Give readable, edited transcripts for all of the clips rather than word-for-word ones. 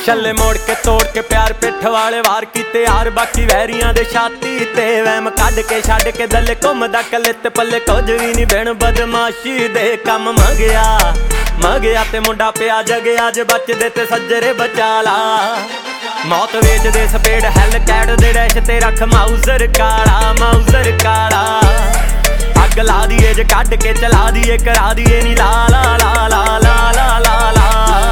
ਛੱਲੇ ਮੋੜ ਕੇ ਤੋੜ ਕੇ ਪਿਆਰ ਪਿੱਠ ਵਾਲੇ ਵਾਰ ਕੀਤੇ यार बाकी ਵੈਰੀਆਂ ਦੇ ਛਾਤੀ ਤੇ ਵਹਿਮ ਕੱਢ ਕੇ ਛੱਡ ਕੇ ਦਲ ਘੁੰਮਦਾ ਕੱਲੇ ਤੇ ਪੱਲੇ ਕੁਝ ਵੀ ਨਹੀਂ ਬਿਨ ਬਦਮਾਸ਼ੀ ਦੇ ਕੰਮ ਮੰਗਿਆ ਤੇ ਮੁੰਡਾ ਪਿਆ ਜਗਿਆ ਜੇ ਬਚਦੇ ਤੇ ਸੱਜਰੇ ਬਚਾ ਲਾ ਮੌਤ ਵੇਚਦੇ ਸਪੇੜ ਹੈਲ ਕੈਟ ਦੇ ਡੈਸ਼ ਤੇ ਰੱਖ ਮਾਊਜ਼ਰ ਕਾਲਾ ਅੱਗ ਲਾ ਦੀਏ ਜੇ ਕੱਢ ਕੇ ਚਲਾ ਦੀਏ ਕਰਾ ਦੀਏ ਨੀ ਲਾ ਲਾ ਲਾ ਲਾ ਲਾ ਲਾ ਲਾ ਲਾ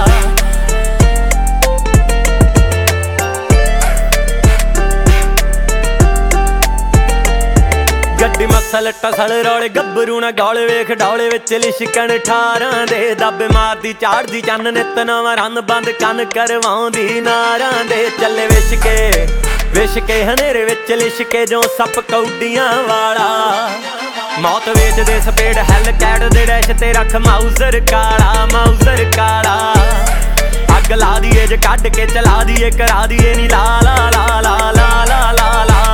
ਗੱਡੀ ਮਸਲ ਟਸਲ ਰੋਲੇ ਗੱਭਰੂ ਨਾ ਗੌਲੇ ਵੇਖ ਡੌਲੇ ਵਿੱਚ ਲਿਸ਼ਕਣ 18 ਦੇ ਦੱਬੇ ਮਾਰਦੀ ਚਾੜਦੀ ਚੰਨ ਨਿੱਤ ਨਵਾਂ ਰੰਨ ਬੰਦ ਕੰਨ ਕਰਵਾਉਂਦੀ ਨਾਰਾਂ ਦੇ ਚੱਲੇ ਵਿਸ਼ ਕੇ ਹਨੇਰੇ ਵਿੱਚ ਲਿਸ਼ਕੇ ਜੋ ਸੱਪ ਕੌਡੀਆਂ ਵਾਲਾ ਮੌਤ ਵੇਚਦੇ ਸਪੇੜ ਹੈਲ ਕੈਟ ਦੇ ਡੈਸ਼ ਤੇ ਰੱਖ ਮਾਊਜ਼ਰ ਕਾਲਾ ਅੱਗ ਲਾ ਦੀਏ ਜੇ ਕੱਢ ਕੇ ਚਲਾ ਦੀਏ ਕਰਾ ਦੀਏ ਨੀ ਲਾ ਲਾ ਲਾ ਲਾ ਲਾ ਲਾ ਲਾ ਲਾ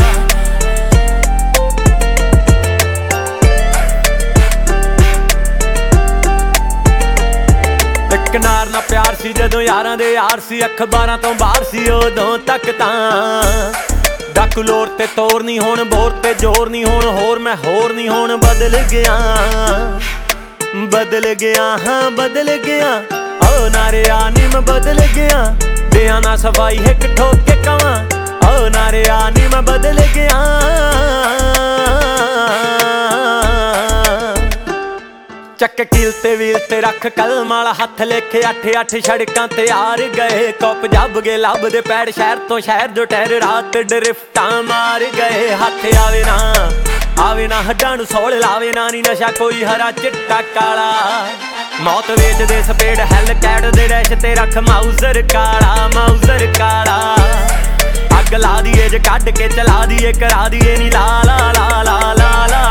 ਕਿਨਾਰ ਨਾ ਪਿਆਰ ਸੀ ਜਦੋਂ ਯਾਰਾਂ ਦੇ ਯਾਰ ਸੀ ਅਖਬਾਰਾਂ ਤੋਂ ਬਾਹਰ ਸੀ ਉਦੋਂ ਤੱਕ ਤਾਂ ਡਾਕੂ ਲੋਰ ਤੇ ਤੋਰ ਨਹੀਂ ਹੁਣ ਬੋਰ ਤੇ ਜ਼ੋਰ ਨਹੀਂ ਹੁਣ ਹੋਰ ਮੈਂ ਹੋਰ ਨਹੀਂ ਹੁਣ ਬਦਲ ਗਿਆ ਓ ਨਾਰਿਆ ਨੀ ਮੈਂ ਬਦਲ ਗਿਆ ਦਿਆਂ ਨਾ ਸਫਾਈ ਇੱਕ ਠੋਕ ਕੇ ਕਵਾਂ ਓ ਨਾਰਿਆ ਨੀ ਮੈਂ ਬਦਲ ਗਿਆ ਚੱਕ ਕੀਲ ਤੇ ਵੀਲ ਤੇ ਰੱਖ ਕਲਮ ਵਾਲਾ ਹੱਥ ਲਿਖੇ 8 ਸੜਕਾਂ ਤੇ ਯਾਰ ਗਏ ਕੁੱਪ ਜੱਬ ਗਏ ਲੱਭਦੇ ਪੈੜ ਸ਼ਹਿਰ ਤੋਂ ਸ਼ਹਿਰ ਜੋ ਟਹਿਰ ਰਾਤ ਡਰਿਫਟਾਂ ਮਾਰ ਗਏ ਹੱਥ ਆਵੇ ਨਾ ਹੱਡਾਂ ਨੂੰ ਸੋਲ ਲਾਵੇ ਨਾ ਨੀ ਨਸ਼ਾ ਕੋਈ ਹਰਾ ਚਿੱਟਾ ਕਾਲਾ ਮੌਤ ਵੇਚਦੇ ਸਪੇੜ ਹੈਲ ਕੈਟ ਦੇ ਡੈਸ਼ ਤੇ ਰੱਖ ਮਾਊਜ਼ਰ ਕਾਲਾ ਅੱਗ ਲਾ ਦੀਏ ਜੇ ਕੱਢ ਕੇ ਚਲਾ ਦੀਏ ਕਰਾ ਦੀਏ ਨੀ ਲਾ ਲਾ ਲਾ ਲਾ ਲਾ ਲਾ